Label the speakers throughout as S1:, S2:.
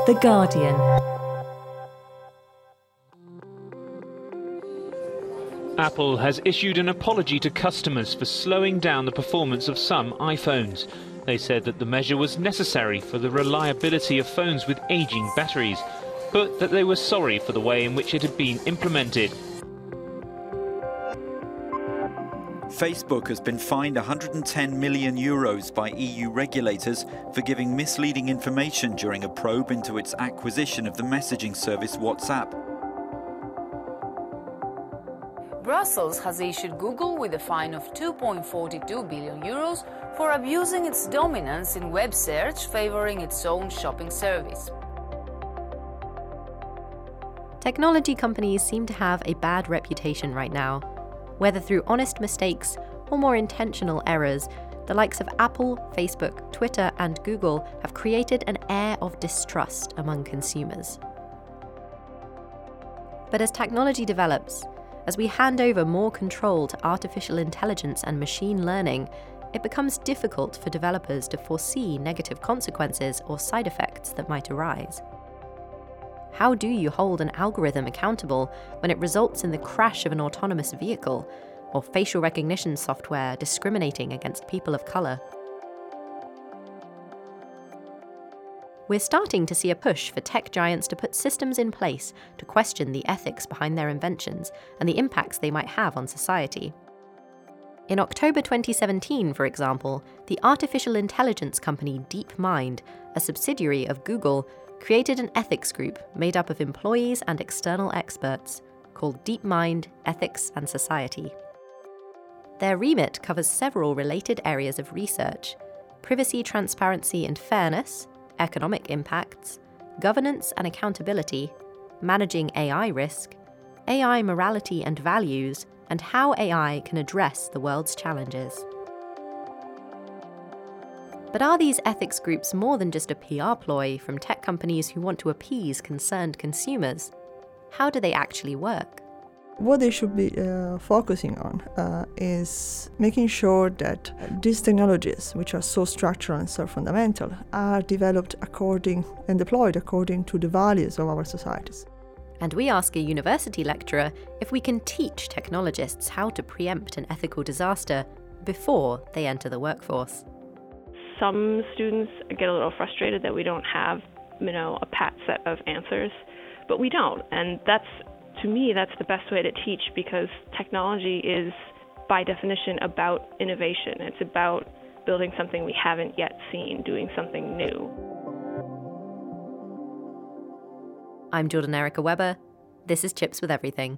S1: The Guardian.
S2: Apple has issued an apology to customers for slowing down the performance of some iPhones. They said that the measure was necessary for the reliability of phones with aging batteries, but that they were sorry for the way in which it had been implemented.
S3: Facebook has been fined €110 million by EU regulators for giving misleading information during a probe into its acquisition of the messaging service WhatsApp.
S4: Brussels has issued Google with a fine of €2.42 billion for abusing its dominance in web search, favouring its own shopping service.
S5: Technology companies seem to have a bad reputation right now. Whether through honest mistakes or more intentional errors, the likes of Apple, Facebook, Twitter, and Google have created an air of distrust among consumers. But as technology develops, as we hand over more control to artificial intelligence and machine learning, it becomes difficult for developers to foresee negative consequences or side effects that might arise. How do you hold an algorithm accountable when it results in the crash of an autonomous vehicle or facial recognition software discriminating against people of colour? We're starting to see a push for tech giants to put systems in place to question the ethics behind their inventions and the impacts they might have on society. In October 2017, for example, the artificial intelligence company DeepMind, a subsidiary of Google, created an ethics group made up of employees and external experts called DeepMind Ethics and Society. Their remit covers several related areas of research: privacy, transparency and fairness, economic impacts, governance and accountability, managing AI risk, AI morality and values, and how AI can address the world's challenges. But are these ethics groups more than just a PR ploy from tech companies who want to appease concerned consumers? How do they actually work?
S6: What they should be focusing on is making sure that these technologies, which are so structural and so fundamental, are developed according and deployed according to the values of our societies.
S5: And we ask a university lecturer if we can teach technologists how to preempt an ethical disaster before they enter the workforce.
S7: Some students get a little frustrated that we don't have, a pat set of answers, but we don't. And to me, that's the best way to teach, because technology is, by definition, about innovation. It's about building something we haven't yet seen, doing something new.
S5: I'm Jordan Erica Webber. This is Chips with Everything.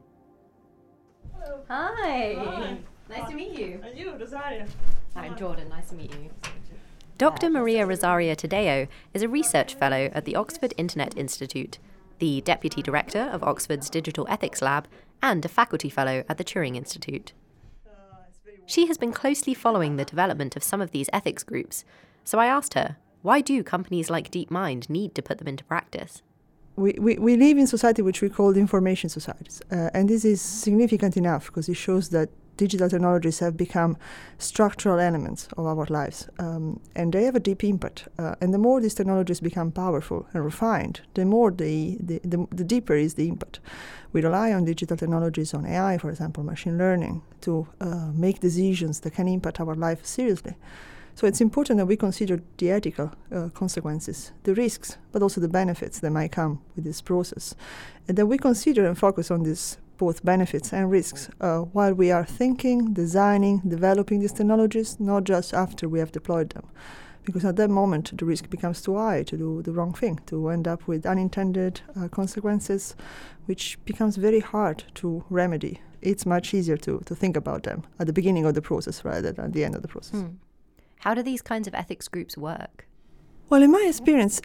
S8: Hello.
S5: Hi.
S8: Hi.
S5: Nice to meet you.
S8: And you, Rosaria.
S5: I'm Jordan. Nice to meet you. Dr. Maria Rosaria Tadeo is a research fellow at the Oxford Internet Institute, the deputy director of Oxford's Digital Ethics Lab, and a faculty fellow at the Turing Institute. She has been closely following the development of some of these ethics groups, so I asked her, why do companies like DeepMind need to put them into practice?
S6: We live in society which we call information societies, and this is significant enough because it shows that digital technologies have become structural elements of our lives, and they have a deep impact. And the more these technologies become powerful and refined, the more the deeper is the impact. We rely on digital technologies, on AI, for example, machine learning, to make decisions that can impact our life seriously. So it's important that we consider the ethical consequences, the risks, but also the benefits that might come with this process, and that we consider and focus on this both benefits and risks while we are thinking, designing, developing these technologies, not just after we have deployed them. Because at that moment, the risk becomes too high to do the wrong thing, to end up with unintended consequences, which becomes very hard to remedy. It's much easier to think about them at the beginning of the process rather than at the end of the process.
S5: How do these kinds of ethics groups work?
S6: Well, in my experience,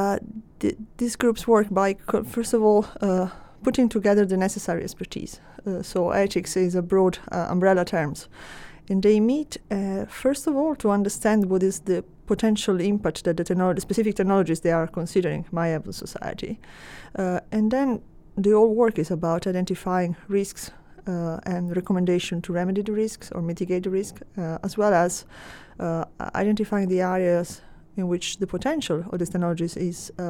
S6: these groups work by, first of all, putting together the necessary expertise. So ethics is a broad umbrella terms. And they meet, first of all, to understand what is the potential impact that the specific technologies they are considering might have on society. And then the whole work is about identifying risks and recommendation to remedy the risks or mitigate the risk, as well as identifying the areas in which the potential of these technologies is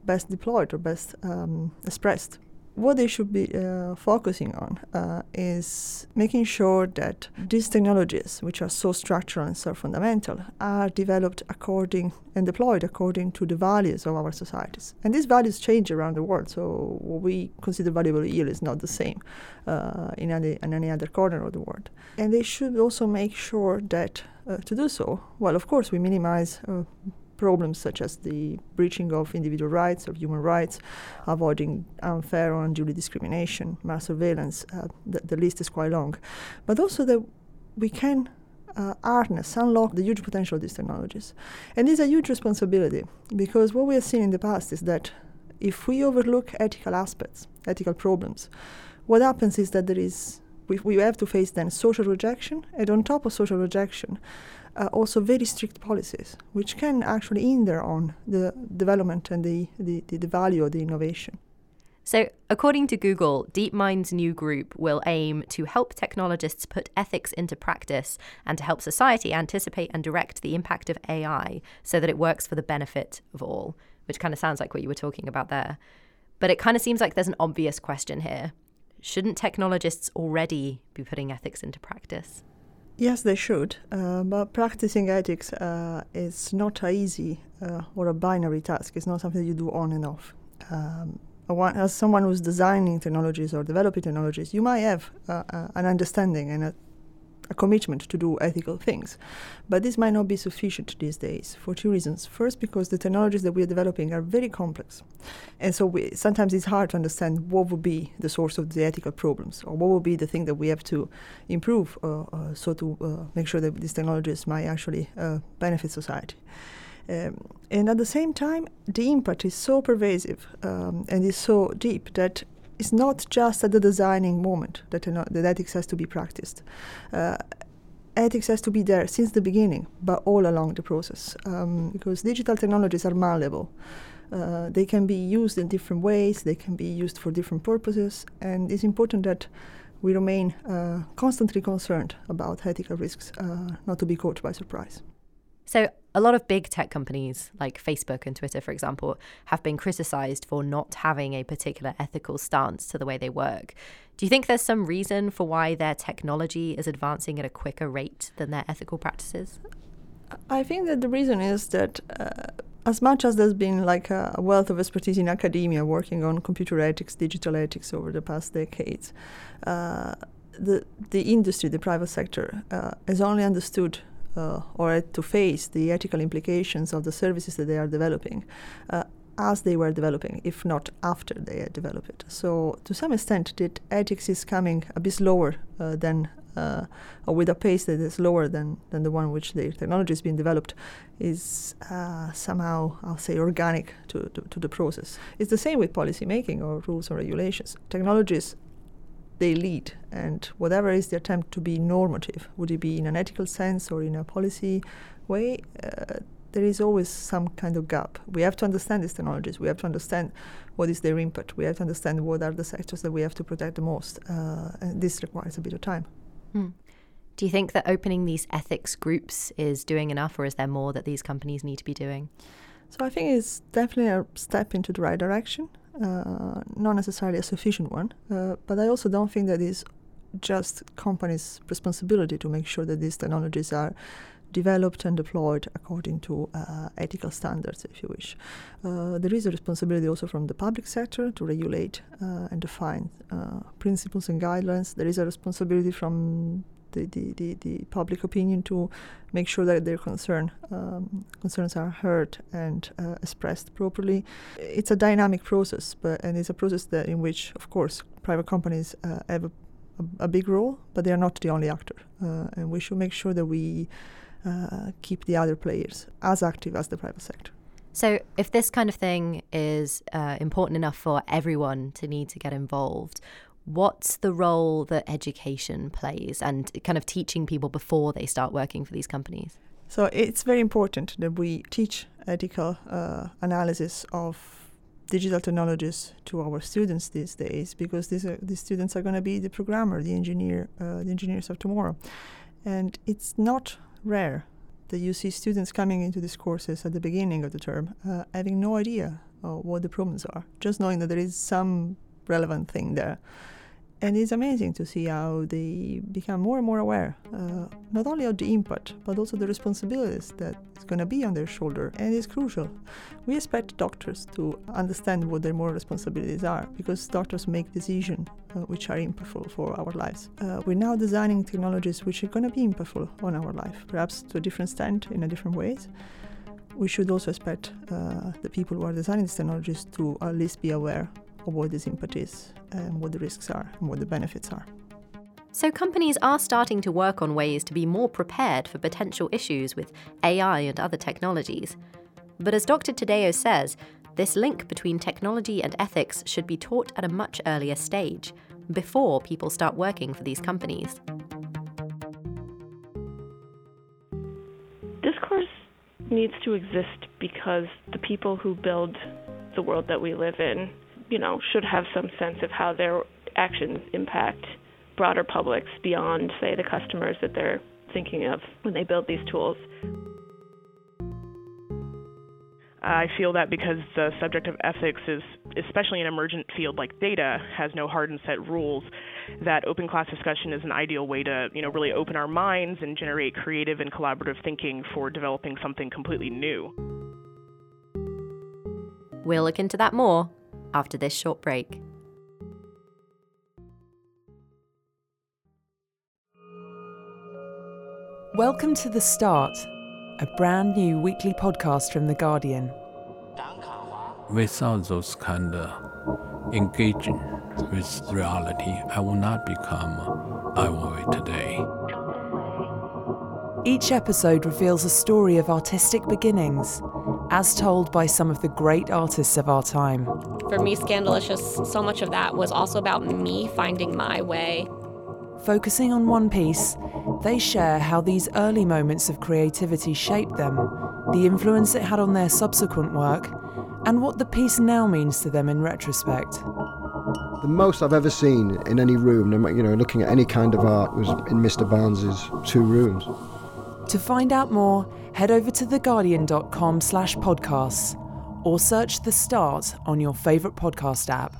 S6: best deployed or best expressed. What they should be focusing on is making sure that these technologies, which are so structural and so fundamental, are developed according and deployed according to the values of our societies. And these values change around the world, so what we consider valuable here is not the same in any other corner of the world. And they should also make sure that to do so, well, of course, we minimize problems such as the breaching of individual rights, of human rights, avoiding unfair or unduly discrimination, mass surveillance, the list is quite long. But also that we can unlock the huge potential of these technologies. And this is a huge responsibility, because what we have seen in the past is that if we overlook ethical aspects, ethical problems, what happens is that we have to face then social rejection, and on top of social rejection, also very strict policies, which can actually hinder on the development and the value of the innovation.
S5: So, according to Google, DeepMind's new group will aim to help technologists put ethics into practice and to help society anticipate and direct the impact of AI so that it works for the benefit of all, which kind of sounds like what you were talking about there. But it kind of seems like there's an obvious question here. Shouldn't technologists already be putting ethics into practice?
S6: Yes, they should, but practicing ethics is not an easy or a binary task. It's not something you do on and off. As someone who's designing technologies or developing technologies, you might have an understanding and a commitment to do ethical things, but this might not be sufficient these days for two reasons. First, because the technologies that we are developing are very complex, and so sometimes it's hard to understand what would be the source of the ethical problems, or what would be the thing that we have to improve so to make sure that these technologies might actually benefit society. And at the same time, the impact is so pervasive and is so deep that it's not just at the designing moment that ethics has to be practiced. Ethics has to be there since the beginning, but all along the process, because digital technologies are malleable. They can be used in different ways, they can be used for different purposes, and it's important that we remain constantly concerned about ethical risks, not to be caught by surprise.
S5: So a lot of big tech companies like Facebook and Twitter, for example, have been criticized for not having a particular ethical stance to the way they work. Do you think there's some reason for why their technology is advancing at a quicker rate than their ethical practices?
S6: I think that the reason is that as much as there's been like a wealth of expertise in academia working on computer ethics, digital ethics over the past decades, the industry, the private sector, has only understood or had to face the ethical implications of the services that they are developing as they were developing, if not after they had developed it. So to some extent, that ethics is coming a bit slower or with a pace that is lower than the one which the technology is being developed, is somehow, I'll say, organic to the process. It's the same with policy making or rules or regulations. Technologies, they lead, and whatever is the attempt to be normative, would it be in an ethical sense or in a policy way, there is always some kind of gap. We have to understand these technologies, we have to understand what is their impact, we have to understand what are the sectors that we have to protect the most, and this requires a bit of time.
S5: Do you think that opening these ethics groups is doing enough, or is there more that these companies need to be doing?
S6: So I think it's definitely a step into the right direction. Not necessarily a sufficient one, but I also don't think that it's just companies' responsibility to make sure that these technologies are developed and deployed according to ethical standards, if you wish. There is a responsibility also from the public sector to regulate and define principles and guidelines. There is a responsibility from the public opinion to make sure that their concerns are heard and expressed properly. It's a dynamic process, and it's a process in which, of course, private companies have a big role, but they are not the only actor. And we should make sure that we keep the other players as active as the private sector.
S5: So if this kind of thing is important enough for everyone to need to get involved, what's the role that education plays and kind of teaching people before they start working for these companies?
S6: So it's very important that we teach ethical analysis of digital technologies to our students these days, because these students are going to be the programmer, the engineers of tomorrow. And it's not rare that you see students coming into these courses at the beginning of the term having no idea what the problems are, just knowing that there is some relevant thing there. And it's amazing to see how they become more and more aware, not only of the input, but also the responsibilities that is going to be on their shoulder. And it's crucial. We expect doctors to understand what their moral responsibilities are, because doctors make decisions which are impactful for our lives. We're now designing technologies which are going to be impactful on our life, perhaps to a different extent, in a different ways. We should also expect the people who are designing these technologies to at least be aware of what this impact is and what the risks are and what the benefits are.
S5: So companies are starting to work on ways to be more prepared for potential issues with AI and other technologies. But as Dr. Tadeo says, this link between technology and ethics should be taught at a much earlier stage, before people start working for these companies.
S7: Discourse needs to exist because the people who build the world that we live in, should have some sense of how their actions impact broader publics beyond, say, the customers that they're thinking of when they build these tools.
S1: I feel that because the subject of ethics is, especially an emergent field like data, has no hard and set rules, that open class discussion is an ideal way to, really open our minds and generate creative and collaborative thinking for developing something completely new.
S5: We'll look into that more after this short break.
S9: Welcome to The Start, a brand new weekly podcast from The Guardian.
S10: Without those kind of engaging with reality, I will not become Ai Weiwei today.
S9: Each episode reveals a story of artistic beginnings, as told by some of the great artists of our time.
S11: For me, Scandalicious, so much of that was also about me finding my way.
S9: Focusing on one piece, they share how these early moments of creativity shaped them, the influence it had on their subsequent work, and what the piece now means to them in retrospect.
S12: The most I've ever seen in any room, looking at any kind of art, was in Mr. Barnes's 2 rooms.
S9: To find out more, head over to theguardian.com/podcasts or search The Start on your favourite podcast app.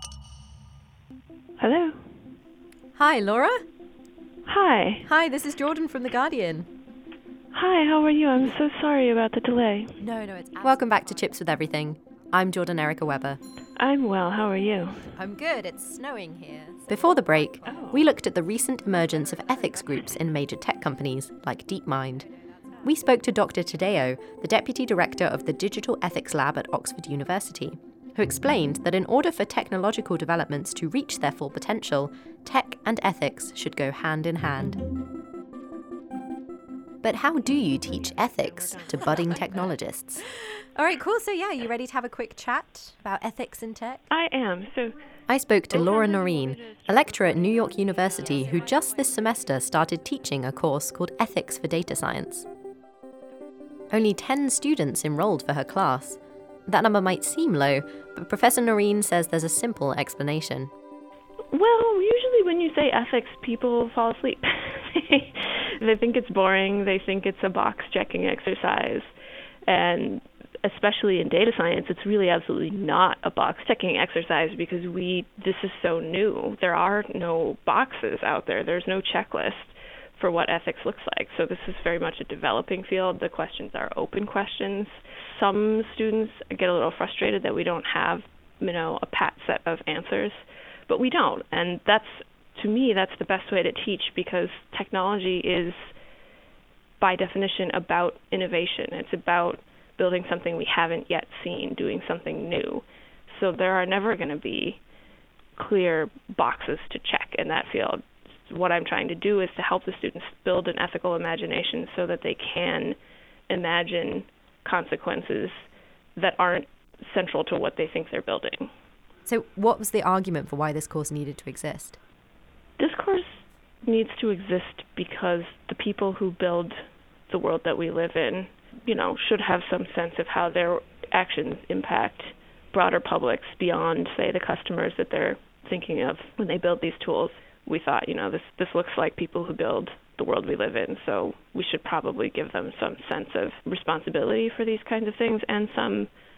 S7: Hello.
S5: Hi, Laura.
S7: Hi.
S5: Hi, this is Jordan from The Guardian.
S7: Hi, how are you? I'm so sorry about the delay.
S5: No, it's Welcome back to Chips with Everything. I'm Jordan Erica Weber.
S7: I'm well, how are you?
S5: I'm good, it's snowing here. Before the break, we looked at the recent emergence of ethics groups in major tech companies like DeepMind. We spoke to Dr. Tadeo, the Deputy Director of the Digital Ethics Lab at Oxford University, who explained that in order for technological developments to reach their full potential, tech and ethics should go hand in hand. But how do you teach ethics to budding technologists? All right, cool. So you ready to have a quick chat about ethics in tech?
S7: I am.
S5: I spoke to Laura Noreen, a lecturer at New York University who just this semester started teaching a course called Ethics for Data Science. Only 10 students enrolled for her class. That number might seem low, but Professor Noreen says there's a simple explanation.
S7: Well, usually when you say ethics, people fall asleep. They think it's boring, they think it's a box-checking exercise, and especially in data science, it's really absolutely not a box-checking exercise because this is so new. There are no boxes out there. There's no checklist for what ethics looks like. So this is very much a developing field. The questions are open questions. Some students get a little frustrated that we don't have, a pat set of answers, but we don't. And to me, that's the best way to teach because technology is, by definition, about innovation. It's about building something we haven't yet seen, doing something new. So there are never going to be clear boxes to check in that field. What I'm trying to do is to help the students build an ethical imagination so that they can imagine consequences that aren't central to what they think they're building.
S5: So what was the argument for why this course needed to exist?
S7: This course needs to exist because the people who build the world that we live in, should have some sense of how their actions impact broader publics beyond, say, the customers that they're thinking of when they build these tools. We thought, this looks like people who build the world we live in, so we should probably give them some sense of responsibility for these kinds of things and some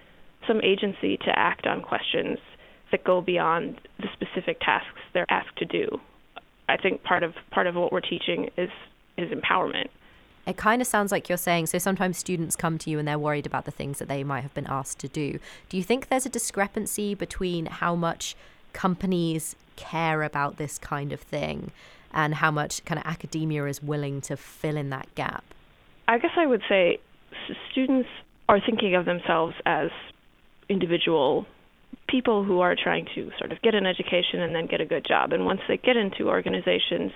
S7: some agency to act on questions that go beyond the specific tasks they're asked to do. I think part of what we're teaching is empowerment.
S5: It kind of sounds like you're saying, so sometimes students come to you and they're worried about the things that they might have been asked to do. Do you think there's a discrepancy between how much companies care about this kind of thing and how much kind of academia is willing to fill in that gap?
S7: I guess I would say students are thinking of themselves as individual people who are trying to sort of get an education and then get a good job. And once they get into organizations,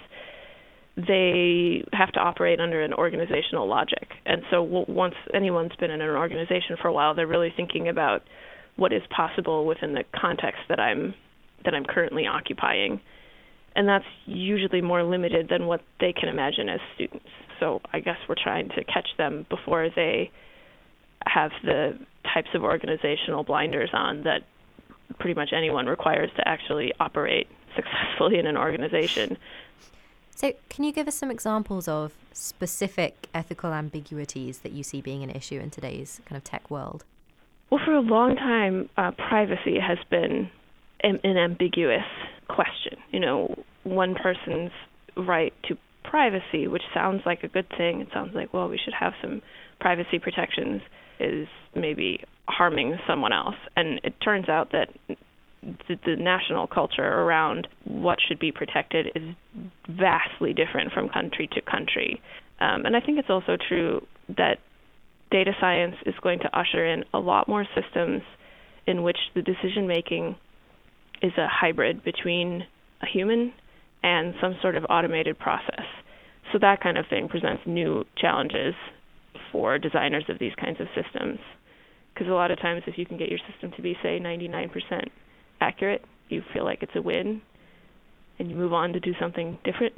S7: they have to operate under an organizational logic. And so once anyone's been in an organization for a while, they're really thinking about what is possible within the context that I'm currently occupying. And that's usually more limited than what they can imagine as students. So I guess we're trying to catch them before they have the types of organizational blinders on that pretty much anyone requires to actually operate successfully in an organization.
S5: So can you give us some examples of specific ethical ambiguities that you see being an issue in today's kind of tech world?
S7: Well, for a long time, privacy has been an ambiguous question. You know, one person's right to privacy, which sounds like a good thing. It sounds like, well, we should have some privacy protections, is maybe harming someone else. And it turns out that the national culture around what should be protected is vastly different from country to country. And I think it's also true that data science is going to usher in a lot more systems in which the decision-making is a hybrid between a human and some sort of automated process. So that kind of thing presents new challenges for designers of these kinds of systems. Because a lot of times if you can get your system to be, say, 99% accurate, you feel like it's a win, and you move on to do something different.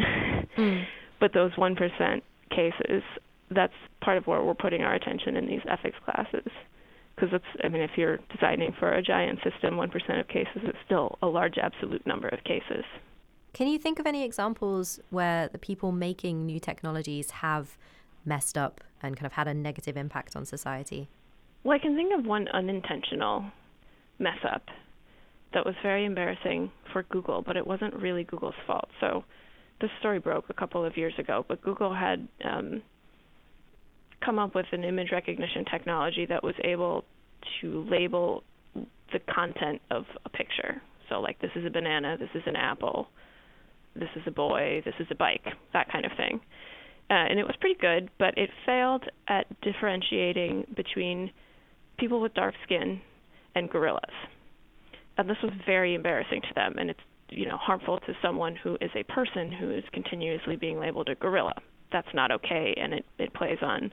S7: But those 1% cases, that's part of where we're putting our attention in these ethics classes. Because if you're designing for a giant system, 1% of cases is still a large absolute number of cases.
S5: Can you think of any examples where the people making new technologies have messed up and kind of had a negative impact on society?
S7: Well, I can think of one unintentional mess up that was very embarrassing for Google, but it wasn't really Google's fault. So this story broke a couple of years ago, but Google had come up with an image recognition technology that was able to label the content of a picture. So like, this is a banana, this is an apple, this is a boy, this is a bike, that kind of thing. And it was pretty good, but it failed at differentiating between people with dark skin and gorillas. And this was very embarrassing to them, and it's harmful to someone who is a person who is continuously being labeled a gorilla. That's not okay, and it plays on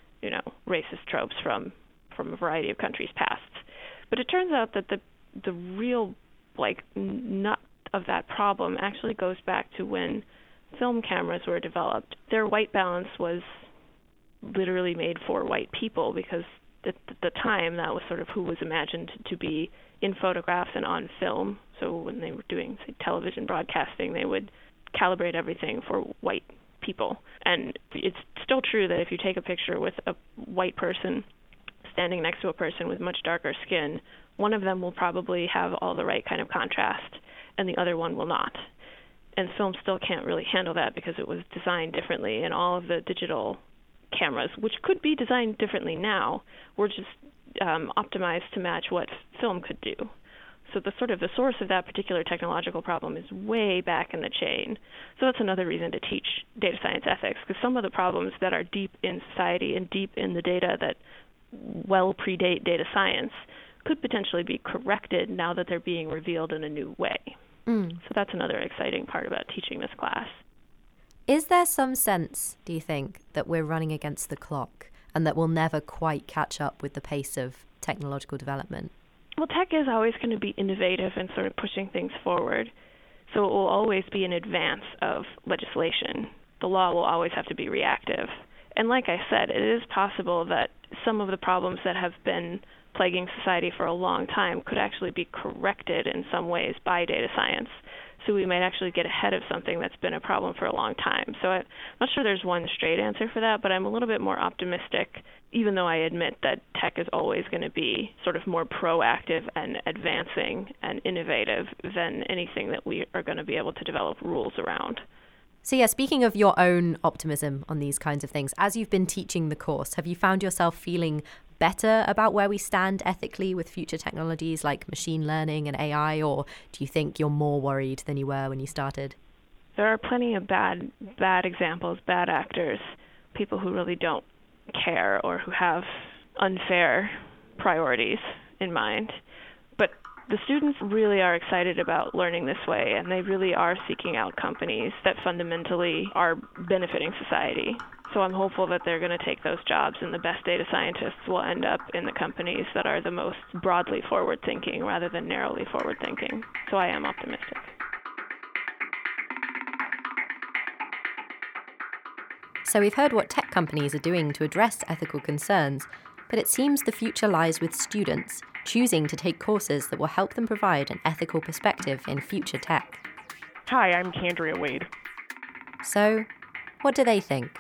S7: racist tropes from a variety of countries' pasts. But it turns out that the real nut of that problem actually goes back to when film cameras were developed. Their white balance was literally made for white people, because at the time that was sort of who was imagined to be in photographs and on film. So when they were doing, say, television broadcasting, they would calibrate everything for white people. And it's still true that if you take a picture with a white person standing next to a person with much darker skin, one of them will probably have all the right kind of contrast, and the other one will not. And film still can't really handle that because it was designed differently, and all of the digital cameras, which could be designed differently now, were just optimized to match what film could do. So the source of that particular technological problem is way back in the chain. So that's another reason to teach data science ethics, because some of the problems that are deep in society and deep in the data that well predate data science could potentially be corrected now that they're being revealed in a new way. So that's another exciting part about teaching this class.
S5: Is there some sense, do you think, that we're running against the clock and that we'll never quite catch up with the pace of technological development?
S7: Well, tech is always going to be innovative and sort of pushing things forward. So it will always be in advance of legislation. The law will always have to be reactive. And like I said, it is possible that some of the problems that have been plaguing society for a long time could actually be corrected in some ways by data science. So we might actually get ahead of something that's been a problem for a long time. So I'm not sure there's one straight answer for that, but I'm a little bit more optimistic, even though I admit that tech is always going to be sort of more proactive and advancing and innovative than anything that we are going to be able to develop rules around.
S5: So yeah, speaking of your own optimism on these kinds of things, as you've been teaching the course, have you found yourself feeling better about where we stand ethically with future technologies like machine learning and AI, or do you think you're more worried than you were when you started?
S7: There are plenty of bad examples, bad actors, people who really don't care or who have unfair priorities in mind. But the students really are excited about learning this way, and they really are seeking out companies that fundamentally are benefiting society. So I'm hopeful that they're going to take those jobs, and the best data scientists will end up in the companies that are the most broadly forward-thinking rather than narrowly forward-thinking. So I am optimistic.
S5: So we've heard what tech companies are doing to address ethical concerns, but it seems the future lies with students choosing to take courses that will help them provide an ethical perspective in future tech.
S1: Hi, I'm Candria Wade.
S5: So, what do they think?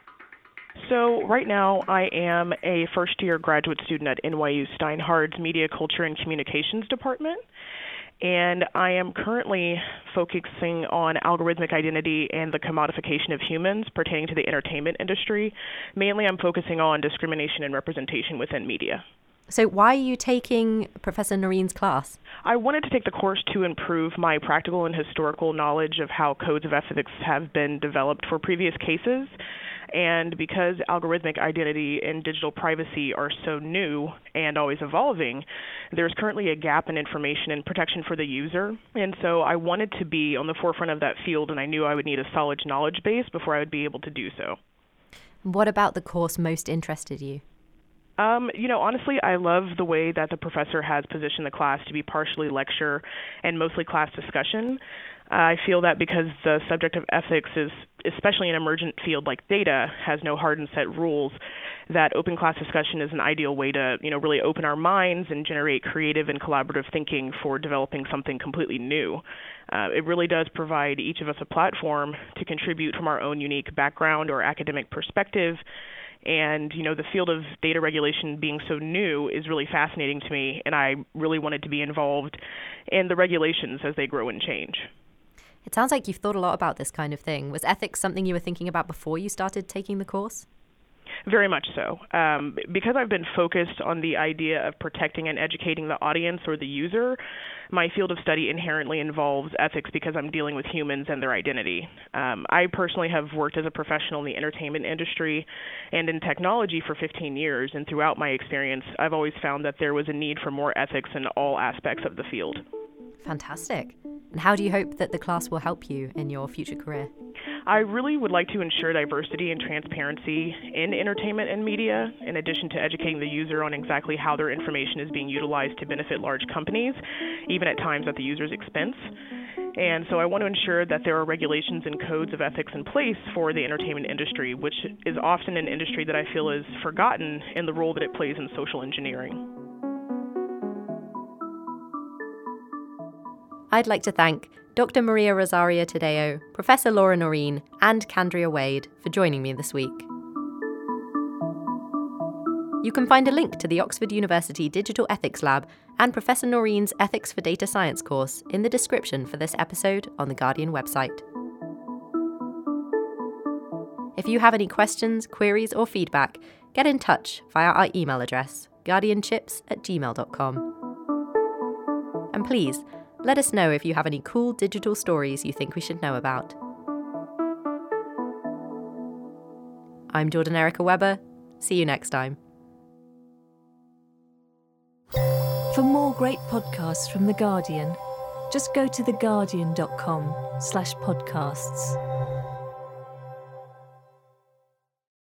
S1: So right now I am a first-year graduate student at NYU Steinhardt's Media, Culture, and Communications Department. And I am currently focusing on algorithmic identity and the commodification of humans pertaining to the entertainment industry. Mainly I'm focusing on discrimination and representation within media.
S5: So why are you taking Professor Noreen's class?
S1: I wanted to take the course to improve my practical and historical knowledge of how codes of ethics have been developed for previous cases. And because algorithmic identity and digital privacy are so new and always evolving, there's currently a gap in information and protection for the user. And so I wanted to be on the forefront of that field, and I knew I would need a solid knowledge base before I would be able to do so.
S5: What about the course most interested you?
S1: Honestly, I love the way that the professor has positioned the class to be partially lecture and mostly class discussion. I feel that because the subject of ethics is, especially in an emergent field like data, has no hard and set rules, that open class discussion is an ideal way to, really open our minds and generate creative and collaborative thinking for developing something completely new. It really does provide each of us a platform to contribute from our own unique background or academic perspective. And, the field of data regulation being so new is really fascinating to me, and I really wanted to be involved in the regulations as they grow and change.
S5: It sounds like you've thought a lot about this kind of thing. Was ethics something you were thinking about before you started taking the course?
S1: Very much so. Because I've been focused on the idea of protecting and educating the audience or the user, my field of study inherently involves ethics because I'm dealing with humans and their identity. I personally have worked as a professional in the entertainment industry and in technology for 15 years, and throughout my experience, I've always found that there was a need for more ethics in all aspects of the field.
S5: Fantastic. And how do you hope that the class will help you in your future career?
S1: I really would like to ensure diversity and transparency in entertainment and media, in addition to educating the user on exactly how their information is being utilized to benefit large companies, even at times at the user's expense. And so I want to ensure that there are regulations and codes of ethics in place for the entertainment industry, which is often an industry that I feel is forgotten in the role that it plays in social engineering.
S5: I'd like to thank Dr. Maria Rosaria Tadeo, Professor Laura Noreen, and Candria Wade for joining me this week. You can find a link to the Oxford University Digital Ethics Lab and Professor Noreen's Ethics for Data Science course in the description for this episode on the Guardian website. If you have any questions, queries, or feedback, get in touch via our email address, guardianchips@gmail.com. And please, let us know if you have any cool digital stories you think we should know about. I'm Jordan Erica Webber. See you next time.
S13: For more great podcasts from The Guardian, just go to theguardian.com/podcasts.